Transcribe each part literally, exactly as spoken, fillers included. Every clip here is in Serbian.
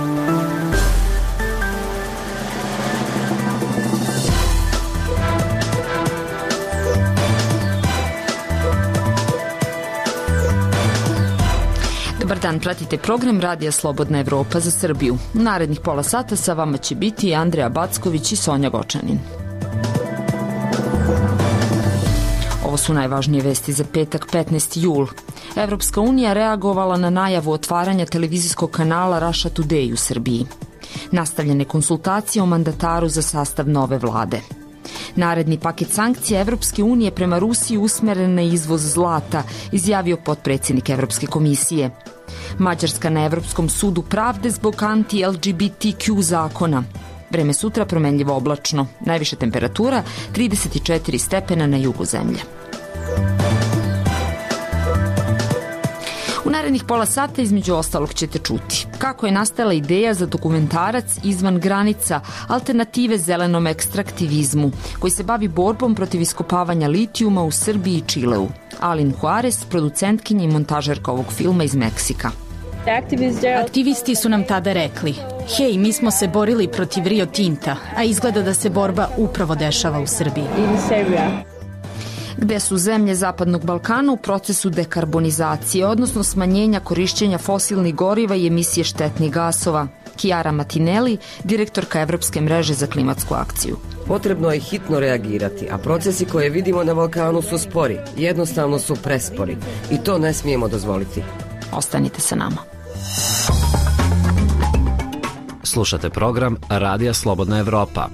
Dobar dan, pratite program Radija Slobodna Evropa za Srbiju. U narednih pola sata sa vama će biti Andreja Backović i Sonja Gočanin. Ovo su najvažnije vesti za petak petnaesti jul. Evropska unija reagovala na najavu otvaranja televizijskog kanala Russia Today u Srbiji. Nastavljene konsultacije o mandataru za sastav nove vlade. Naredni paket sankcija Evropske unije prema Rusiji usmeren na izvoz zlata, izjavio potpredsjednik Evropske komisije. Mađarska na Evropskom sudu pravde zbog anti-L G B T Q zakona. Vreme sutra promenljivo oblačno. Najviša temperatura trideset četiri stepena na jugu zemlje. U narednih pola sata između ostalog ćete čuti kako je nastala ideja za dokumentarac Izvan granica, alternative zelenom ekstraktivizmu, koji se bavi borbom protiv iskopavanja litijuma u Srbiji i Čileu. Alin Juarez, producentkinja i montažerka ovog filma iz Meksika. Aktivisti su nam tada rekli: hej, mi smo se borili protiv Rio Tinta, a izgleda da se borba upravo dešava u Srbiji. Gde su zemlje Zapadnog Balkana u procesu dekarbonizacije, odnosno smanjenja korišćenja fosilnih goriva i emisije štetnih gasova. Chiara Martinelli, direktorka Evropske mreže za klimatsku akciju. Potrebno je hitno reagirati, a procesi koje vidimo na Balkanu su spori, jednostavno su prespori i to ne smijemo dozvoliti. Ostanite sa nama. Slušate program Radija Slobodna Evropa.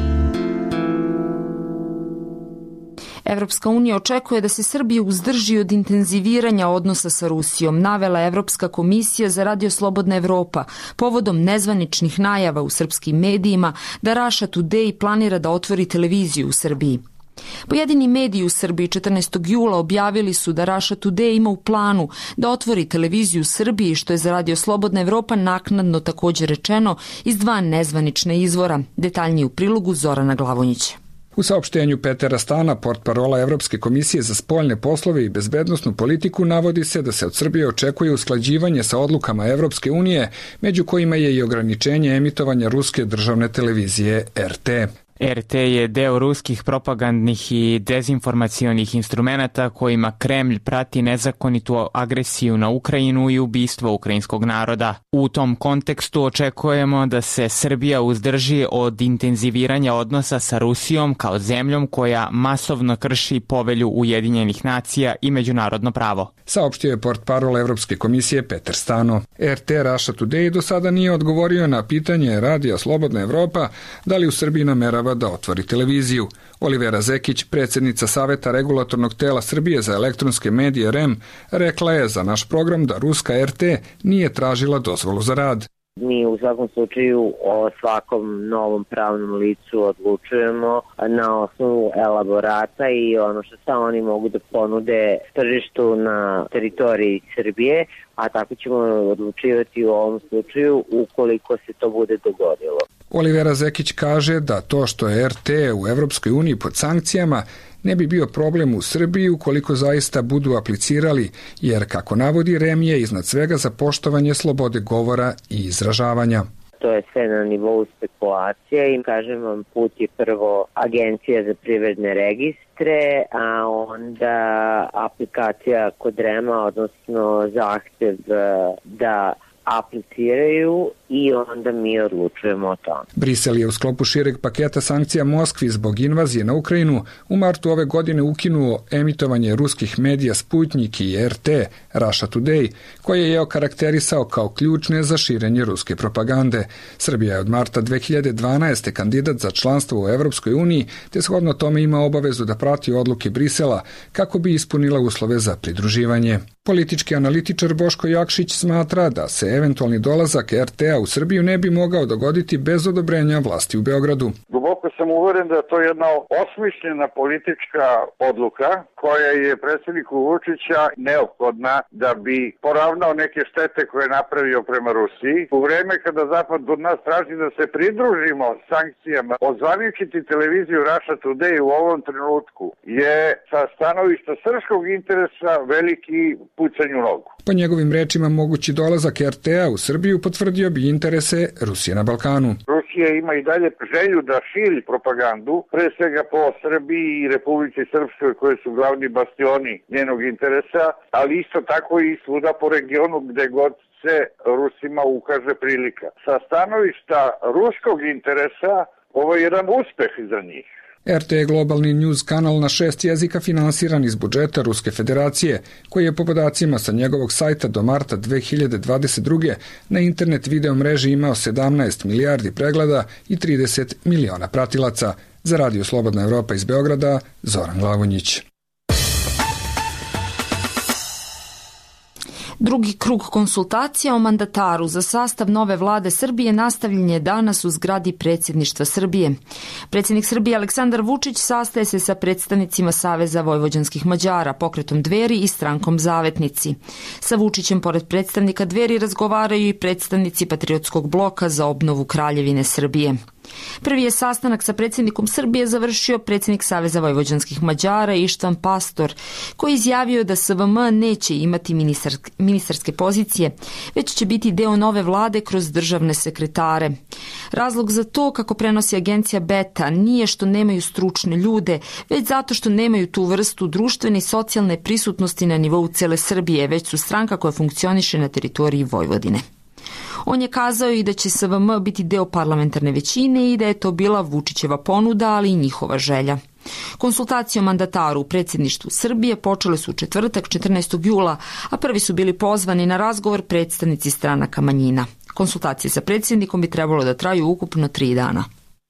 Evropska unija očekuje da se Srbija uzdrži od intenziviranja odnosa sa Rusijom, navela Evropska komisija za Radio Slobodna Evropa povodom nezvaničnih najava u srpskim medijima da Russia Today planira da otvori televiziju u Srbiji. Pojedini mediji u Srbiji četrnaestog jula objavili su da Russia Today ima u planu da otvori televiziju u Srbiji, što je za Radio Slobodna Evropa naknadno također rečeno iz dva nezvanična izvora. Detaljnije u prilogu Zorana Glavonjića. U saopštenju Petera Stana, portparola Evropske komisije za spoljne poslove i bezbednosnu politiku, navodi se da se od Srbije očekuje usklađivanje sa odlukama Evropske unije, među kojima je i ograničenje emitovanja ruske državne televizije R T. R T je deo ruskih propagandnih i dezinformacionih instrumenata kojima Kremlj prati nezakonitu agresiju na Ukrajinu i ubistvo ukrajinskog naroda. U tom kontekstu očekujemo da se Srbija uzdrži od intenziviranja odnosa sa Rusijom kao zemljom koja masovno krši povelju Ujedinjenih nacija i međunarodno pravo. Saopštio je portparol Evropske komisije Peter Stano. R T Russia Today do sada nije odgovorio na pitanje Radija Slobodna Evropa da li u Srbiji namerava da otvori televiziju. Olivera Zekić, predsjednica Saveta regulatornog tela Srbije za elektronske medije R E M, rekla je za naš program da ruska R T nije tražila dozvolu za rad. Mi u svakom slučaju o svakom novom pravnom licu odlučujemo na osnovu elaborata i ono što samo oni mogu da ponude tržištu na teritoriji Srbije, a tako ćemo odlučivati u ovom slučaju ukoliko se to bude dogodilo. Olivera Zekić kaže da to što je R T u Evropskoj uniji pod sankcijama ne bi bio problem u Srbiji ukoliko zaista budu aplicirali, jer, kako navodi, R E M je iznad svega za poštovanje slobode govora i izražavanja. To je sve na nivou spekulacije i kažem vam, put je prvo Agencija za privredne registre, a onda aplikacija kod R E M-a, odnosno zahtev da apliciraju i onda mi odlučujemo o tome. Brisel je u sklopu šireg paketa sankcija Moskvi zbog invazije na Ukrajinu u martu ove godine ukinuo emitovanje ruskih medija Sputnik i R T, Russia Today, koje je okarakterisao kao ključne za širenje ruske propagande. Srbija je od marta dve hiljade dvanaeste. kandidat za članstvo u Evropskoj uniji, te shodno tome ima obavezu da prati odluke Brisela kako bi ispunila uslove za pridruživanje. Politički analitičar Boško Jakšić smatra da se eventualni dolazak R T-a u Srbiju ne bi mogao dogoditi bez odobrenja vlasti u Beogradu. Duboko sam uveren da je to jedna osmišljena politička odluka koja je predsjedniku Vučića neophodna da bi poravnao neke štete koje je napravio prema Rusiji. U vreme kada Zapad od nas traži da se pridružimo sankcijama, ozvaničiti televiziju Russia Today u ovom trenutku je sa stanovišta srpskog interesa veliki pucanj u nogu. Po njegovim rečima, mogući dolazak er te a u Srbiju potvrdio bi interese Rusije na Balkanu. Rusija ima i dalje želju da širi propagandu, pre svega po Srbiji i Republici Srpskoj koje su glavni bastioni njenog interesa, ali isto tako i svuda po regionu gde god se Rusima ukaže prilika. Sa stanovišta ruskog interesa ovo je jedan uspeh za njih. er te je globalni news kanal na šest jezika finansiran iz budžeta Ruske federacije, koji je po podacima sa njegovog sajta do marta dve hiljade dvadeset druge. na internet video mreži imao sedamnaest milijardi pregleda i trideset miliona pratilaca. Za Radio Slobodna Evropa iz Beograda, Zoran Glavonjić. Drugi krug konsultacija o mandataru za sastav nove vlade Srbije nastavljen je danas u zgradi predsjedništva Srbije. Predsjednik Srbije Aleksandar Vučić sastaje se sa predstavnicima Saveza vojvođanskih Mađara, pokretom Dveri i strankom Zavetnici. Sa Vučićem pored predstavnika Dveri razgovaraju i predstavnici Patriotskog bloka za obnovu Kraljevine Srbije. Prvi je sastanak sa predsjednikom Srbije završio predsjednik Saveza vojvođanskih Mađara Ištvan Pastor, koji izjavio da es ve em neće imati ministarske, ministarske pozicije, već će biti deo nove vlade kroz državne sekretare. Razlog za to, kako prenosi agencija Beta, nije što nemaju stručne ljude, već zato što nemaju tu vrstu društvene i socijalne prisutnosti na nivou cele Srbije, već su stranka koja funkcioniše na teritoriji Vojvodine. On je kazao i da će es ve em biti deo parlamentarne većine i da je to bila Vučićeva ponuda, ali i njihova želja. Konsultacije o mandataru u predsjedništvu Srbije počele su u četvrtak četrnaestog jula, a prvi su bili pozvani na razgovor predstavnici stranaka manjina. Konsultacije sa predsjednikom bi trebalo da traju ukupno tri dana.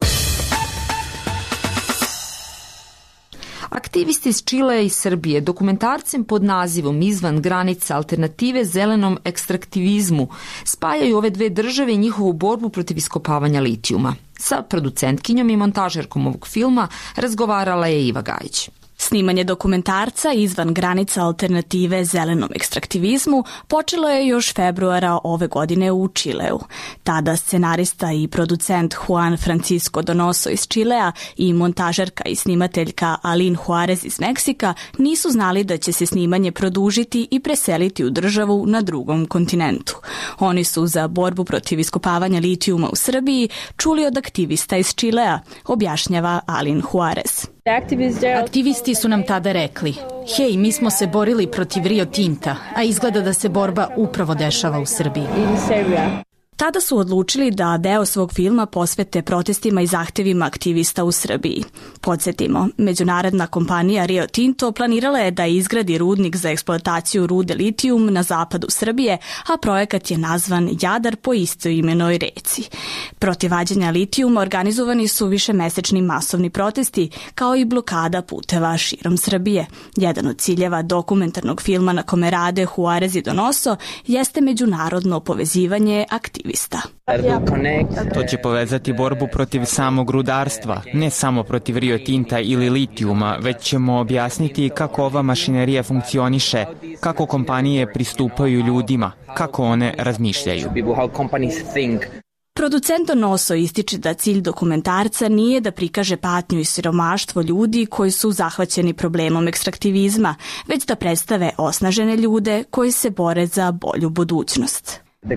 Aktivisti iz Čilea i Srbije dokumentarcem pod nazivom Izvan granica alternative zelenom ekstraktivizmu spajaju ove dve države i njihovu borbu protiv iskopavanja litijuma. Sa producentkinjom i montažerkom ovog filma razgovarala je Iva Gajić. Snimanje dokumentarca Izvan granica alternative zelenom ekstraktivizmu počelo je još februara ove godine u Čileu. Tada scenarista i producent Juan Francisco Donoso iz Čilea i montažerka i snimateljka Aline Juarez iz Meksika nisu znali da će se snimanje produžiti i preseliti u državu na drugom kontinentu. Oni su za borbu protiv iskopavanja litijuma u Srbiji čuli od aktivista iz Čilea, objašnjava Aline Juarez. Aktivisti su nam tada rekli, hej, mi smo se borili protiv Rio Tinta, a izgleda da se borba upravo dešava u Srbiji. Tada su odlučili da deo svog filma posvete protestima i zahtevima aktivista u Srbiji. Podsjetimo, međunarodna kompanija Rio Tinto planirala je da izgradi rudnik za eksploataciju rude litijum na zapadu Srbije, a projekat je nazvan Jadar po istoimenoj reci. Protiv vađenja litijuma organizovani su višemesečni masovni protesti, kao i blokada puteva širom Srbije. Jedan od ciljeva dokumentarnog filma na kome rade Juarez i Donoso jeste međunarodno povezivanje aktivista. To će povezati borbu protiv samog rudarstva, ne samo protiv Rio Tinta ili litijuma, već ćemo objasniti kako ova mašinerija funkcioniše, kako kompanije pristupaju ljudima, kako one razmišljaju. Producent Donoso ističe da cilj dokumentarca nije da prikaže patnju i siromaštvo ljudi koji su zahvaćeni problemom ekstraktivizma, već da predstave osnažene ljude koji se bore za bolju budućnost.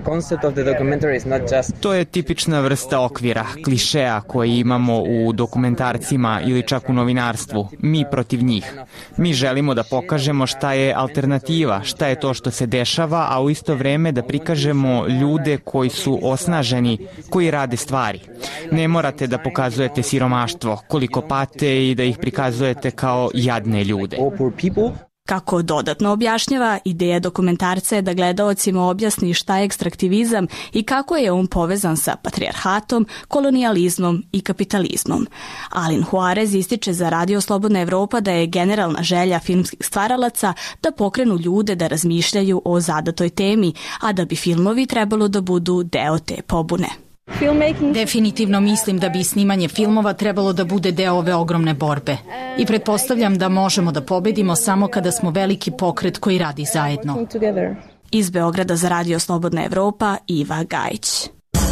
To je tipična vrsta okvira, klišeja koje imamo u dokumentarcima ili čak u novinarstvu. Mi protiv njih. Mi želimo da pokažemo šta je alternativa, šta je to što se dešava, a u isto vreme da prikažemo ljude koji su osnaženi, koji rade stvari. Ne morate da pokazujete siromaštvo, koliko pate i da ih prikazujete kao jadne ljude. Kako dodatno objašnjava, ideja dokumentarca je da gledaocima objasni šta je ekstraktivizam i kako je on povezan sa patrijarhatom, kolonijalizmom i kapitalizmom. Aline Juarez ističe za Radio Slobodna Evropa da je generalna želja filmskih stvaralaca da pokrenu ljude da razmišljaju o zadatoj temi, a da bi filmovi trebalo da budu deo te pobune. Definitivno mislim da bi snimanje filmova trebalo da bude deo ove ogromne borbe. I pretpostavljam da možemo da pobedimo samo kada smo veliki pokret koji radi zajedno. Iz Beograda za Radio Slobodna Evropa, Iva Gajić.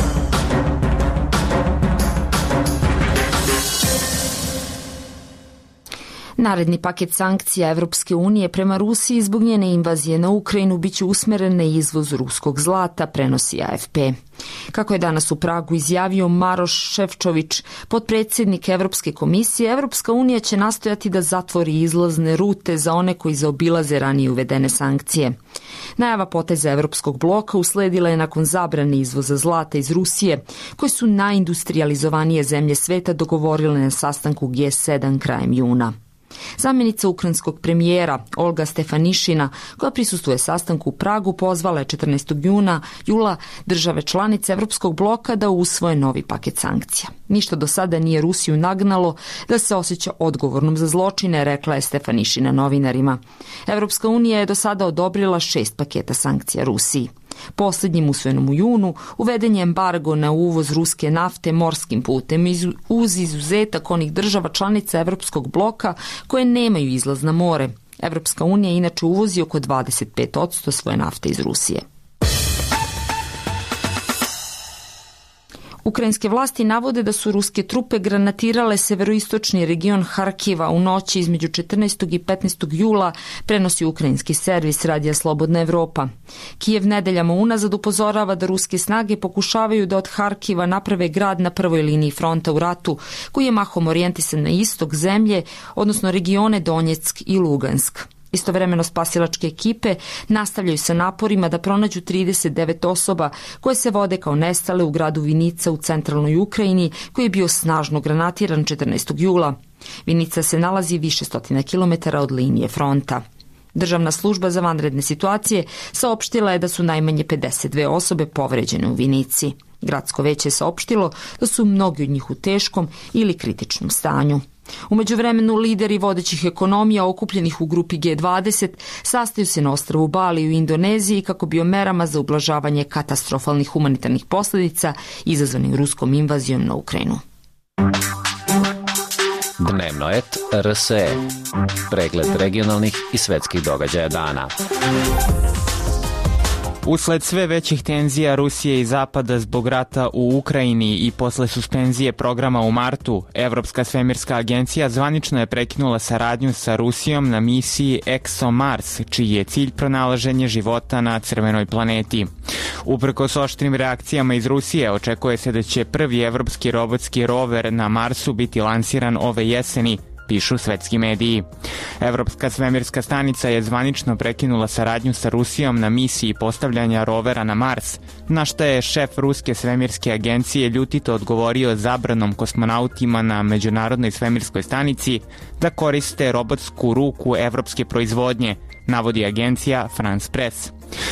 Naredni paket sankcija Evropske unije prema Rusiji zbog njene invazije na Ukrajinu biće usmeren na izvoz ruskog zlata, prenosi A F P. Kako je danas u Pragu izjavio Maroš Šefčović, potpredsjednik Evropske komisije, Evropska unija će nastojati da zatvori izlazne rute za one koji zaobilaze ranije uvedene sankcije. Najava poteza Evropskog bloka usledila je nakon zabrane izvoza zlata iz Rusije, koje su najindustrializovanije zemlje sveta dogovorile na sastanku G sedam krajem juna. Zamjenica ukrajinskog premijera Olga Stefanišina, koja prisustvuje sastanku u Pragu, pozvala je četrnaestog juna jula države članice Evropskog bloka da usvoje novi paket sankcija. Ništa do sada nije Rusiju nagnalo da se osjeća odgovornom za zločine, rekla je Stefanišina novinarima. Evropska unija je do sada odobrila šest paketa sankcija Rusiji. Posljednjim usvojenom u junu uveden je embargo na uvoz ruske nafte morskim putem uz izuzetak onih država članica Evropskog bloka koje nemaju izlaz na more. Evropska unija inače uvozi oko dvadeset pet posto svoje nafte iz Rusije. Ukrajinske vlasti navode da su ruske trupe granatirale severoistočni region Harkiva u noći između četrnaestog i petnaestog jula, prenosi ukrajinski servis Radija Slobodna Evropa. Kijev nedeljama unazad upozorava da ruske snage pokušavaju da od Harkiva naprave grad na prvoj liniji fronta u ratu, koji je mahom orijentisan na istok zemlje, odnosno regione Donjeck i Lugansk. Istovremeno spasilačke ekipe nastavljaju sa naporima da pronađu trideset devet osoba koje se vode kao nestale u gradu Vinica u centralnoj Ukrajini, koji je bio snažno granatiran četrnaestog jula. Vinica se nalazi više stotina kilometara od linije fronta. Državna služba za vanredne situacije saopštila je da su najmanje pedeset dve osobe povređene u Vinici. Gradsko veće je saopštilo da su mnogi od njih u teškom ili kritičnom stanju. U međuvremenu lideri vodećih ekonomija okupljenih u grupi G dvadeset sastaju se na ostrvu Bali u Indoneziji kako bi o merama za ublažavanje katastrofalnih humanitarnih posljedica izazvanih ruskom invazijom na Ukrajinu. Dnevno et R S E. Pregled regionalnih i svetskih događaja dana. Usled sve većih tenzija Rusije i Zapada zbog rata u Ukrajini i posle suspenzije programa u martu, Evropska svemirska agencija zvanično je prekinula saradnju sa Rusijom na misiji ExoMars, čiji je cilj pronalaženje života na crvenoj planeti. Uprkos oštrim reakcijama iz Rusije, očekuje se da će prvi evropski robotski rover na Marsu biti lansiran ove jeseni, pišu svetski mediji. Evropska svemirska stanica je zvanično prekinula saradnju sa Rusijom na misiji postavljanja rovera na Mars, na šta je šef ruske svemirske agencije ljutito odgovorio zabranom kosmonautima na Međunarodnoj svemirskoj stanici da koriste robotsku ruku evropske proizvodnje, navodi agencija France Press.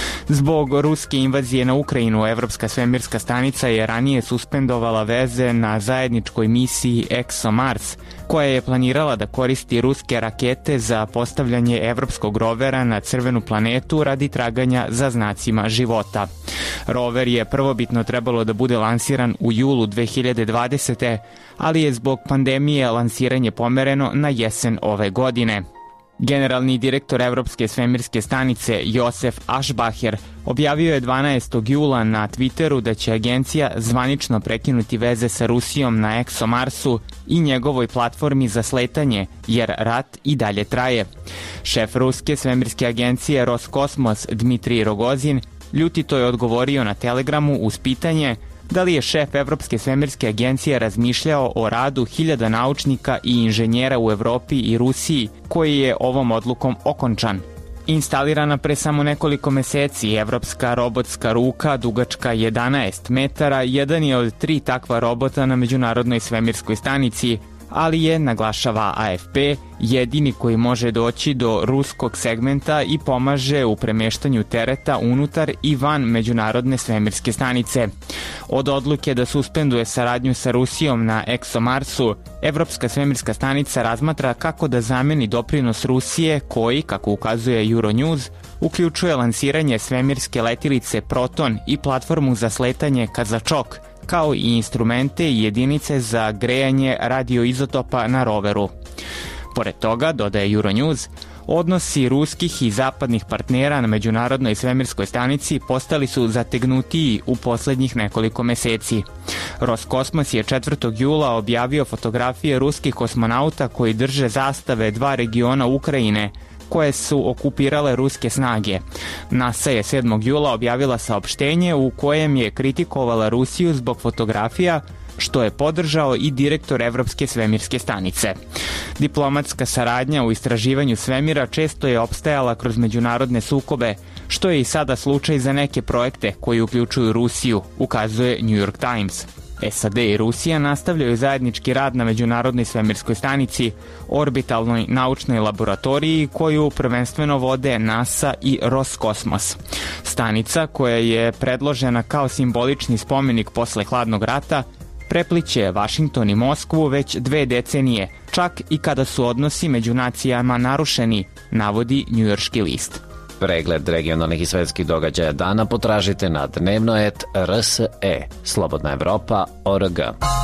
Zbog ruske invazije na Ukrajinu, Evropska svemirska stanica je ranije suspendovala veze na zajedničkoj misiji ExoMars, koja je planirala da koristi ruske rakete za postavljanje evropskog rovera na crvenu planetu radi traganja za znacima života. Rover je prvobitno trebalo da bude lansiran u julu dve hiljade dvadesete. ali je zbog pandemije lansiranje pomereno na jesen ove godine. Generalni direktor Evropske svemirske stanice Josef Aschbacher objavio je dvanaestog jula na Twitteru da će agencija zvanično prekinuti veze sa Rusijom na ExoMarsu i njegovoj platformi za sletanje, jer rat i dalje traje. Šef ruske svemirske agencije Roskosmos Dmitrij Rogozin ljutito je odgovorio na Telegramu uz pitanje da li je šef Evropske svemirske agencije razmišljao o radu hiljada naučnika i inženjera u Evropi i Rusiji, koji je ovom odlukom okončan. Instalirana pre samo nekoliko meseci, evropska robotska ruka dugačka jedanaest metara, jedan je od tri takva robota na Međunarodnoj svemirskoj stanici, ali je, naglašava A F P, jedini koji može doći do ruskog segmenta i pomaže u premeštanju tereta unutar i van Međunarodne svemirske stanice. Od odluke da suspenduje saradnju sa Rusijom na ExoMarsu, Evropska svemirska stanica razmatra kako da zameni doprinos Rusije koji, kako ukazuje Euronews, uključuje lansiranje svemirske letilice Proton i platformu za sletanje Kazačok, kao i instrumente i jedinice za grejanje radioizotopa na roveru. Pored toga, dodaje Euronews, odnosi ruskih i zapadnih partnera na Međunarodnoj svemirskoj stanici postali su zategnutiji u poslednjih nekoliko meseci. Roskosmos je četvrtog jula objavio fotografije ruskih kosmonauta koji drže zastave dva regiona Ukrajine koje su okupirale ruske snage. NASA je sedmog jula objavila saopštenje u kojem je kritikovala Rusiju zbog fotografija, što je podržao i direktor Evropske svemirske stanice. Diplomatska saradnja u istraživanju svemira često je opstajala kroz međunarodne sukobe, što je i sada slučaj za neke projekte koji uključuju Rusiju, ukazuje New York Times. S A D i Rusija nastavljaju zajednički rad na Međunarodnoj svemirskoj stanici, orbitalnoj naučnoj laboratoriji koju prvenstveno vode NASA i Roskosmos. Stanica, koja je predložena kao simbolični spomenik posle hladnog rata, prepliće Vašington i Moskvu već dve decenije, čak i kada su odnosi među nacijama narušeni, navodi njujorški list. Pregled regionalnih i svetskih događaja dana potražite na dnevnoet tačka r s e, slobodna evropa tačka org.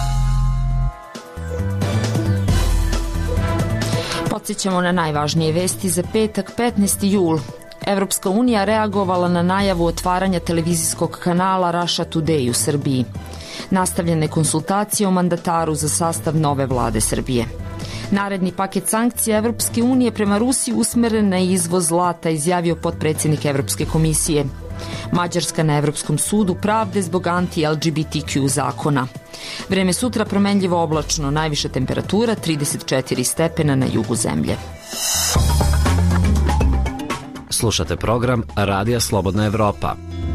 Podsjećamo na najvažnije vesti za petak, petnaesti jul. Evropska unija reagovala na najavu otvaranja televizijskog kanala Russia Today u Srbiji. Nastavljene konsultacije o mandataru za sastav nove vlade Srbije. Naredni paket sankcija Evropske unije prema Rusiji usmeren na izvoz zlata, izjavio potpredsjednik Evropske komisije. Mađarska na Evropskom sudu pravde zbog anti-L G B T Q zakona. Vreme sutra promenljivo oblačno, najviša temperatura trideset četiri stepena na jugu zemlje. Slušate program Radija Slobodna Evropa.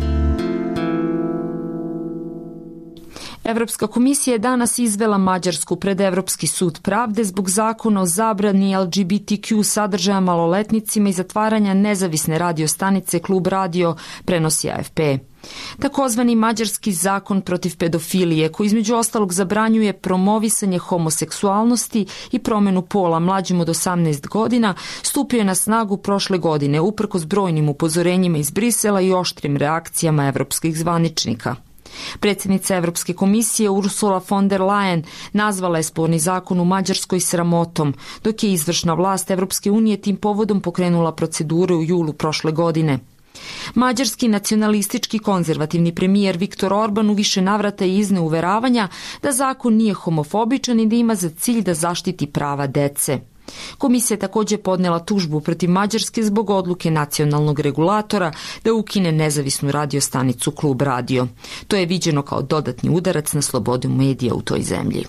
Evropska komisija je danas izvela Mađarsku pred Evropski sud pravde zbog zakona o zabrani L G B T Q sadržaja maloletnicima i zatvaranja nezavisne radio stanice Klub radio, prenosi A F P. Takozvani mađarski zakon protiv pedofilije, koji između ostalog zabranjuje promovisanje homoseksualnosti i promenu pola mlađim od osamnaest godina, stupio je na snagu prošle godine uprkos brojnim upozorenjima iz Brisela i oštrim reakcijama evropskih zvaničnika. Predsjednica Evropske komisije Ursula von der Leyen nazvala je sporni zakon u Mađarskoj sramotom, dok je izvršna vlast Evropske unije tim povodom pokrenula procedure u julu prošle godine. Mađarski nacionalistički konzervativni premijer Viktor Orban u više navrata je izneo uveravanja da zakon nije homofobičan i da ima za cilj da zaštiti prava dece. Komisija je također podnela tužbu protiv Mađarske zbog odluke nacionalnog regulatora da ukine nezavisnu radiostanicu Klub radio. To je viđeno kao dodatni udarac na slobodu medija u toj zemlji.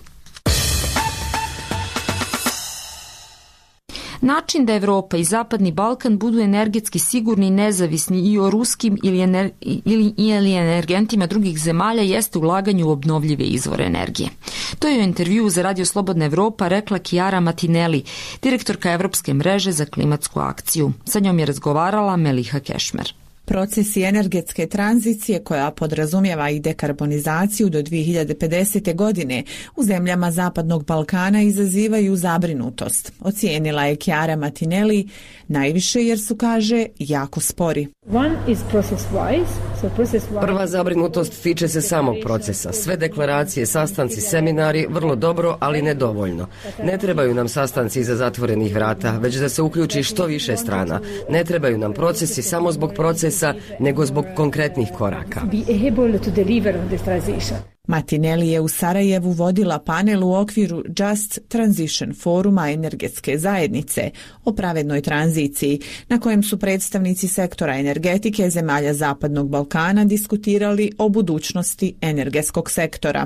Način da Evropa i Zapadni Balkan budu energetski sigurni i nezavisni i o ruskim ili, ener, ili, ili energentima drugih zemalja jeste ulaganje u obnovljive izvore energije. To je u intervjuu za Radio Slobodna Evropa rekla Chiara Martinelli, direktorka Evropske mreže za klimatsku akciju. Sa njom je razgovarala Meliha Kešmer. Procesi energetske tranzicije koja podrazumijeva i dekarbonizaciju do dvije hiljade pedesete. godine u zemljama Zapadnog Balkana izazivaju zabrinutost. Ocijenila je Chiara Martinelli najviše jer su, kaže, jako spori. Prva zabrinutost tiče se samog procesa. Sve deklaracije, sastanci, seminari, vrlo dobro, ali nedovoljno. Ne trebaju nam sastanci iza zatvorenih vrata, već da se uključi što više strana. Ne trebaju nam procesi samo zbog procesa, nego zbog konkretnih koraka. Martinelli je u Sarajevu vodila panel u okviru Just Transition foruma energetske zajednice o pravednoj tranziciji, na kojem su predstavnici sektora energetike zemalja Zapadnog Balkana diskutirali o budućnosti energetskog sektora.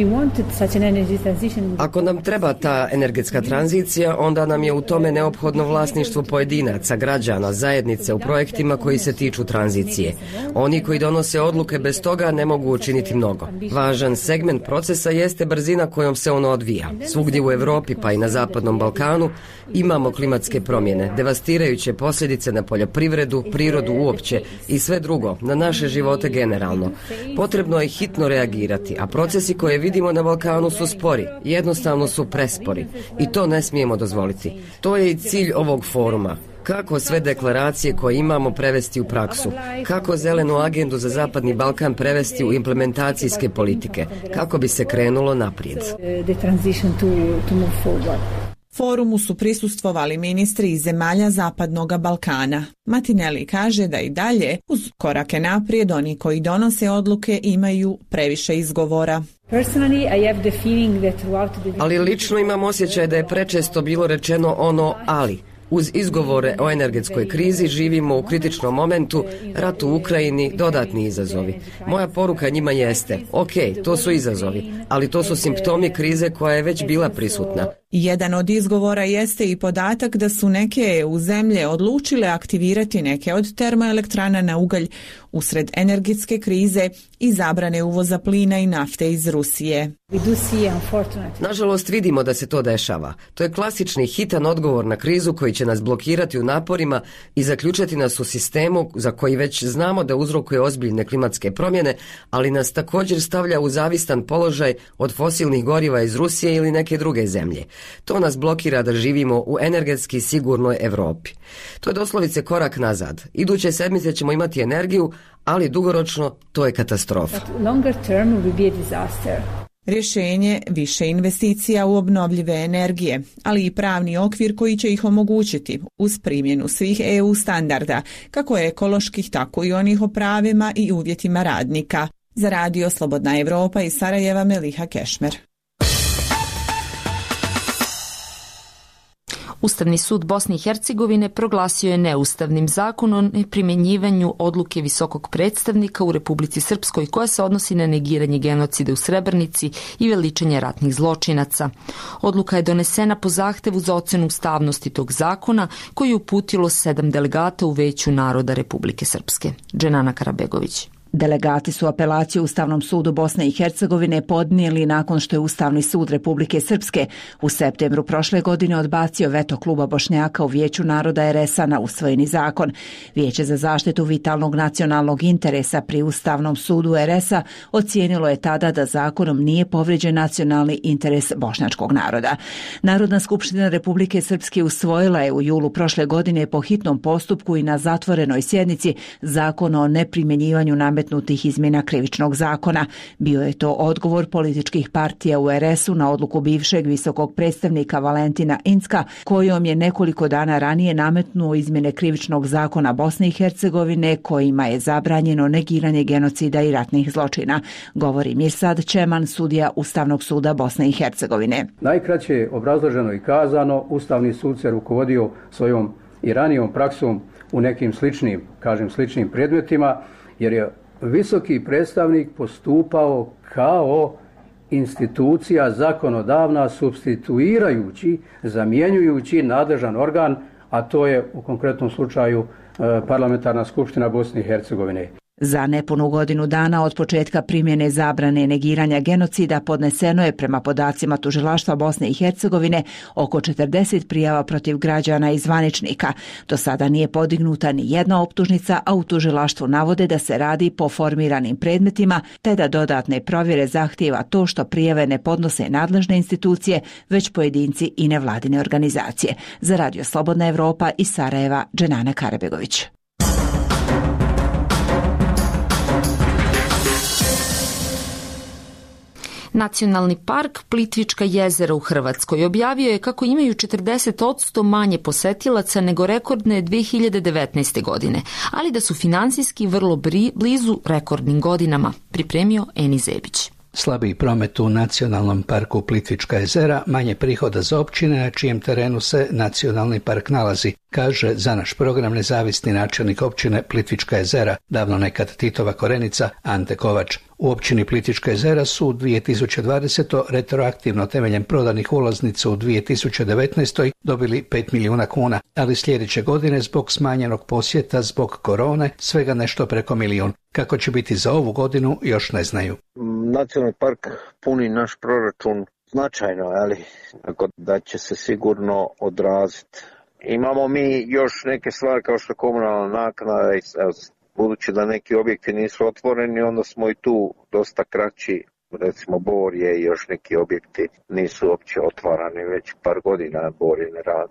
Ako nam treba ta energetska tranzicija, onda nam je u tome neophodno vlasništvo pojedinaca, građana, zajednice u projektima koji se tiču tranzicije. Oni koji donose odluke bez toga ne mogu učiniti mnogo. Važan segment procesa jeste brzina kojom se on odvija. Svugdje u Evropi pa i na Zapadnom Balkanu imamo klimatske promjene, devastirajuće posljedice na poljoprivredu, prirodu uopće i sve drugo, na naše živote generalno. Potrebno je hitno reagirati, a procesi koje vidimo na Balkanu su spori, jednostavno su prespori i to ne smijemo dozvoliti. To je i cilj ovog foruma. Kako sve deklaracije koje imamo prevesti u praksu? Kako zelenu agendu za Zapadni Balkan prevesti u implementacijske politike? Kako bi se krenulo naprijed? Forumu su prisustvovali ministri iz zemalja Zapadnog Balkana. Martinelli kaže da i dalje, uz korake naprijed, oni koji donose odluke imaju previše izgovora. Ali lično imam osjećaj da je prečesto bilo rečeno ono ali. Uz izgovore o energetskoj krizi živimo u kritičnom momentu, rat u Ukrajini, dodatni izazovi. Moja poruka njima jeste, ok, to su izazovi, ali to su simptomi krize koja je već bila prisutna. Jedan od izgovora jeste i podatak da su neke E U zemlje odlučile aktivirati neke od termoelektrana na ugalj usred energetske krize i zabrane uvoza plina i nafte iz Rusije. Nažalost, vidimo da se to dešava. To je klasični hitan odgovor na krizu koji će nas blokirati u naporima i zaključati nas u sistemu za koji već znamo da uzrokuje ozbiljne klimatske promjene, ali nas također stavlja u zavistan položaj od fosilnih goriva iz Rusije ili neke druge zemlje. To nas blokira da živimo u energetski sigurnoj Europi. To je doslovice korak nazad. Iduće sedmice ćemo imati energiju, ali dugoročno to je katastrofa. Rješenje više investicija u obnovljive energije, ali i pravni okvir koji će ih omogućiti uz primjenu svih E U standarda, kako ekoloških, tako i onih o pravima i uvjetima radnika. Za Radio Slobodna Evropa iz Sarajeva, Meliha Kešmer. Ustavni sud Bosne i Hercegovine proglasio je neustavnim zakon o neprimjenjivanju odluke visokog predstavnika u Republici Srpskoj koja se odnosi na negiranje genocida u Srebrenici i veličanje ratnih zločinaca. Odluka je donesena po zahtevu za ocenu ustavnosti tog zakona koji je uputilo sedam delegata u Veću naroda Republike Srpske. Dženana Karabegović. Delegati su apelaciju Ustavnom sudu Bosne i Hercegovine podnijeli nakon što je Ustavni sud Republike Srpske u septembru prošle godine odbacio veto kluba Bošnjaka u Vijeću naroda er es a na usvojeni zakon. Vijeće za zaštitu vitalnog nacionalnog interesa pri Ustavnom sudu er es a ocijenilo je tada da zakonom nije povrijeđen nacionalni interes bošnjačkog naroda. Narodna skupština Republike Srpske usvojila je u julu prošle godine po hitnom postupku i na zatvorenoj sjednici zakon o neprimjenjivanju nametnutih izmjena krivičnog zakona. Bio je to odgovor političkih partija u er es u na odluku bivšeg visokog predstavnika Valentina Incka, kojom je nekoliko dana ranije nametnuo izmjene krivičnog zakona Bosne i Hercegovine kojima je zabranjeno negiranje genocida i ratnih zločina. Govori Mirsad Čeman, sudija Ustavnog suda Bosne i Hercegovine. Najkraće obrazloženo i kazano, Ustavni sud se rukovodio svojom i ranijom praksom u nekim sličnim, kažem sličnim predmetima, jer je visoki predstavnik postupao kao institucija zakonodavna supstituirajući, zamjenjujući nadležan organ, a to je u konkretnom slučaju Parlamentarna skupština Bosne i Hercegovine. Za nepunu godinu dana od početka primjene zabrane negiranja genocida podneseno je prema podacima Tužilaštva Bosne i Hercegovine oko četrdeset prijava protiv građana i zvaničnika. Do sada nije podignuta ni jedna optužnica, a u Tužilaštvu navode da se radi po formiranim predmetima, te da dodatne provjere zahtijeva to što prijave ne podnose nadležne institucije, već pojedinci i nevladine organizacije. Za Radio Slobodna Evropa iz Sarajeva, Dženana Karabegović. Nacionalni park Plitvička jezera u Hrvatskoj objavio je kako imaju četrdeset posto manje posetilaca nego rekordne dve hiljade devetnaeste. godine, ali da su finansijski vrlo blizu rekordnim godinama, pripremio Eni Zebić. Slabiji promet u Nacionalnom parku Plitvička jezera, manje prihoda za općine na čijem terenu se nacionalni park nalazi, kaže za naš program nezavisni načelnik općine Plitvička jezera, davno nekad Titova Korenica, Ante Kovač. U općini Plitvička jezera su u dvije tisuće dvadesetoj. retroaktivno temeljem prodanih ulaznica u dvije tisuće devetnaestoj. dobili pet milijuna kuna, ali sljedeće godine zbog smanjenog posjeta zbog korone svega nešto preko milijun. Kako će biti za ovu godinu još ne znaju. Nacionalni park puni naš proračun značajno, ali tako da će se sigurno odraziti. Imamo mi još neke stvari kao što komunalna naknada i budući da neki objekti nisu otvoreni, onda smo i tu dosta kraći. Recimo Borje i još neki objekti nisu uopće otvarani, već par godina Borje ne radi.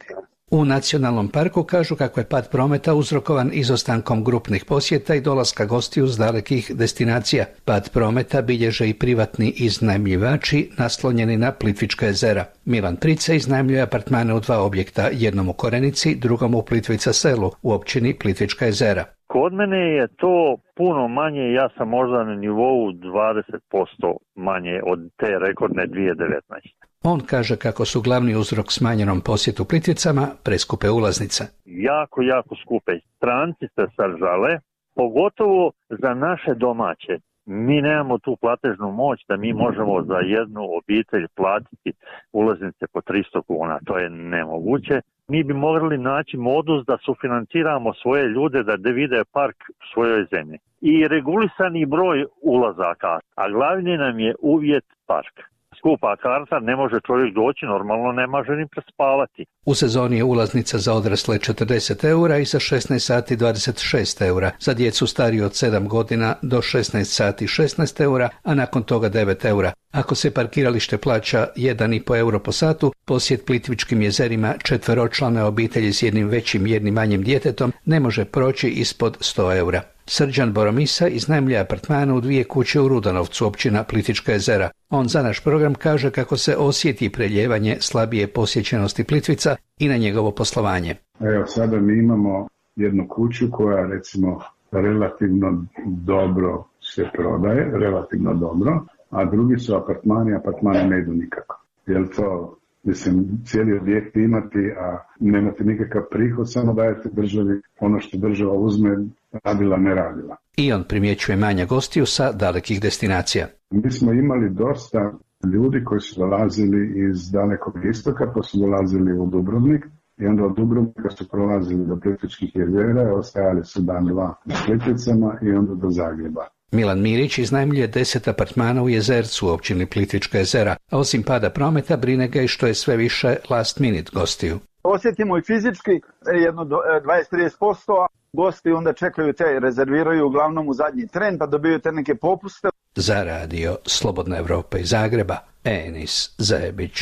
U nacionalnom parku kažu kako je pad prometa uzrokovan izostankom grupnih posjeta i dolaska gostiju s dalekih destinacija. Pad prometa bilježe i privatni iznajmljivači naslonjeni na Plitvička jezera. Milan Price iznajmljuje apartmane u dva objekta, jednom u Korenici, drugom u Plitvica selu u općini Plitvička jezera. Kod mene je to puno manje, ja sam možda na nivou dvadeset posto manje od te rekordne dvije tisuće devetnaeste. On kaže kako su glavni uzrok smanjenom posjetu Plitvicama preskupe ulaznice. Jako, jako skupe. Stranci se sad žale, pogotovo za naše domaće. Mi nemamo tu platežnu moć da mi možemo za jednu obitelj platiti ulaznice po tristo kuna. To je nemoguće. Mi bi mogli naći modus da sufinanciramo svoje ljude da vide park u svojoj zemlji. I regulisani broj ulazaka, a glavni nam je uvjet park. Skupa karta, ne može čovjek doći, normalno ne može ni prespavati. U sezoni je ulaznica za odrasle četrdeset eura i za šesnaest sati dvadeset šest eura, za djecu stariju od sedam godina do šesnaest sati šesnaest eura, a nakon toga devet eura. Ako se parkiralište plaća jedan i pol euro po satu, posjet Plitvičkim jezerima četveročlane obitelji s jednim većim i jednim manjim djetetom ne može proći ispod sto eura. Srđan Boromisa iznajmljuje apartmane u dvije kuće u Rudanovcu, općina Plitvička jezera. On za naš program kaže kako se osjeti preljevanje slabije posjećenosti Plitvica i na njegovo poslovanje. Evo sada mi imamo jednu kuću koja recimo relativno dobro se prodaje, relativno dobro, a drugi su apartmani, apartmani ne idu nikako. Jel to, mislim, cijeli objekt imati, a nemate nikakav prihod, samo dajete državi ono što država uzme, radila, ne radila. I on primjećuje manje gostiju sa dalekih destinacija. Mi smo imali dosta ljudi koji su dolazili iz dalekog istoka, pa su dolazili u Dubrovnik i onda od Dubrovnika su prolazili do Plitvičkih jezera, ostajali su dan dva na Plitvicama i onda do Zagreba. Milan Mirić iznajmljuje deset apartmana u Jezercu u općini Plitvička jezera, a osim pada prometa brine ga i što je sve više last minute gostiju. Osjetimo i fizički jedno dvadeset do trideset posto, gosti onda čekaju te, rezerviraju uglavnom u zadnji tren pa dobiju te neke popuste. Za radio Slobodna Evropa iz Zagreba, Enis Zajebić.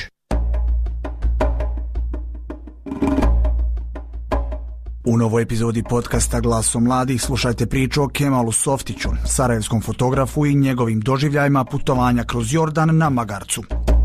U novoj epizodi podcasta Glasom mladih slušajte priču o Kemalu Softiću, sarajevskom fotografu i njegovim doživljajima putovanja kroz Jordan na magarcu.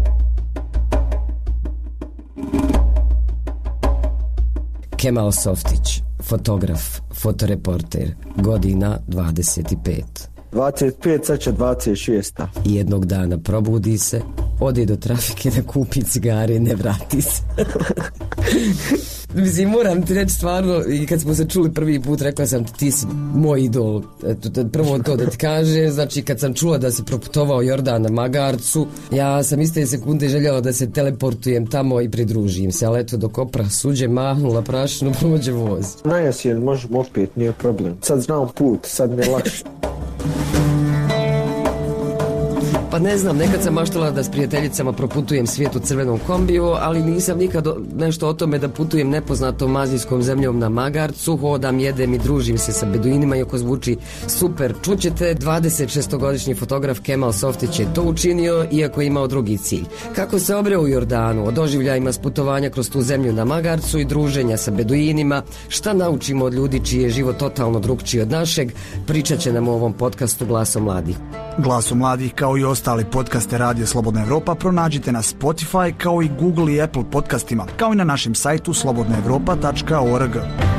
Kemal Softić, fotograf, fotoreporter, godina dvadeset pet. dvadeset pet, sad će dvadeset šest. Jednog dana probudi se, ode do trafike da kupi cigare i ne vrati se. Mislim, moram ti reći stvarno, i kad smo se čuli prvi put, rekla sam ti, ti si moj idol. Eto, prvo to da ti kažem, znači kad sam čula da si proputovao Jordan na magarcu, ja sam iste sekunde željela da se teleportujem tamo i pridružim se, ali eto dok opra suđe mahnula prašinu, prođe voz. Najasjen, možemo opet, nije problem. Sad znam put, sad mi je lakše. Pa ne znam, nekad sam maštala da s prijateljicama proputujem svijet u crvenom kombiju, ali nisam nikad nešto o tome da putujem nepoznatom azijskom zemljom na magarcu, hodam, jedem i družim se sa beduinima, iako zvuči super. Čućete, dvadeset šestogodišnji fotograf Kemal Softić je to učinio, iako je imao drugi cilj. Kako se obreo u Jordanu, o doživljajima s putovanja kroz tu zemlju na magarcu i druženja sa beduinima, šta naučimo od ljudi čiji je život totalno drugčiji od našeg, pričat će nam u ovom podcastu Glasom mladih. Glasom mladih, kao i ostali podcaste Radija Slobodna Evropa, pronađite na Spotify, kao i Google i Apple podcastima, kao i na našem sajtu slobodna evropa tačka org.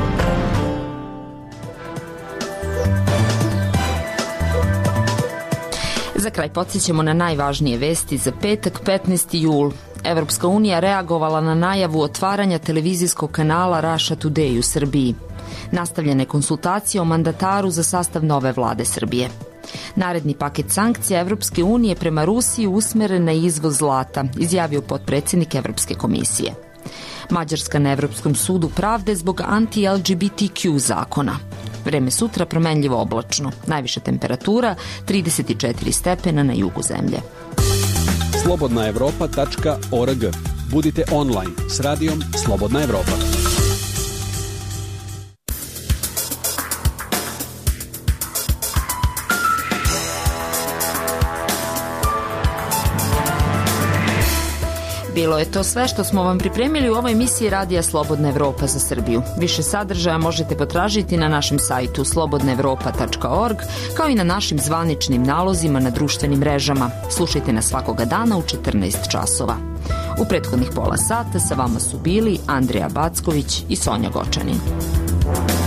Za kraj podsjećamo na najvažnije vesti za petak, petnaesti jul. Evropska unija reagovala na najavu otvaranja televizijskog kanala Russia Today u Srbiji. Nastavljene konsultacije o mandataru za sastav nove vlade Srbije. Naredni paket sankcija Evropske unije prema Rusiji usmeren na izvoz zlata, izjavio potpredsjednik Evropske komisije. Mađarska na Evropskom sudu pravde zbog anti-L G B T Q zakona. Vreme sutra promenljivo oblačno. Najviša temperatura trideset četiri stepena na jugu zemlje. slobodna evropa tačka org. Budite online s radijom Slobodna Evropa. Bilo je to sve što smo vam pripremili u ovoj emisiji Radija Slobodna Evropa za Srbiju. Više sadržaja možete potražiti na našem sajtu slobodna evropa tačka org, kao i na našim zvaničnim nalozima na društvenim mrežama. Slušajte nas svakoga dana u četrnaest časova. U prethodnih pola sata sa vama su bili Andreja Backović i Sonja Gočanin.